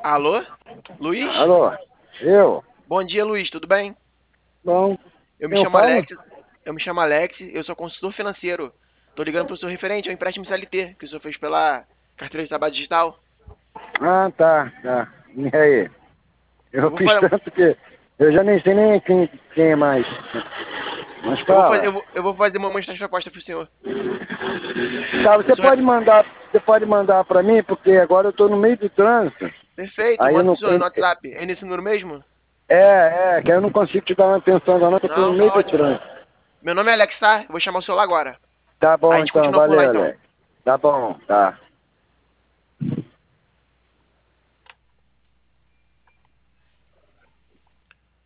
Alô? Luiz? Alô? Eu? Bom dia, Luiz, tudo bem? Bom, Eu me eu chamo falo? Alex, eu me chamo Alex, eu sou consultor financeiro. Tô ligando pro seu referente ao empréstimo CLT, que o senhor fez pela carteira de trabalho digital. Ah, tá. E aí? Eu Eu vou fiz fazer, tanto que eu já nem sei nem quem é mais. Mas fala. eu vou fazer uma mensagem de proposta pro senhor. Tá, O senhor você pode mandar pra mim, porque agora eu tô no meio do trânsito. perfeito, Aí eu manda pro não. senhor no WhatsApp. É nesse número mesmo? Que eu não consigo te dar uma atenção agora, não, que eu tô no Não, tá meio do ótimo. trânsito. Meu nome é Alex, tá? Eu vou chamar o celular agora. Tá Aí a bom gente então, continua por lá valeu, então. Alex. Tá bom, tá.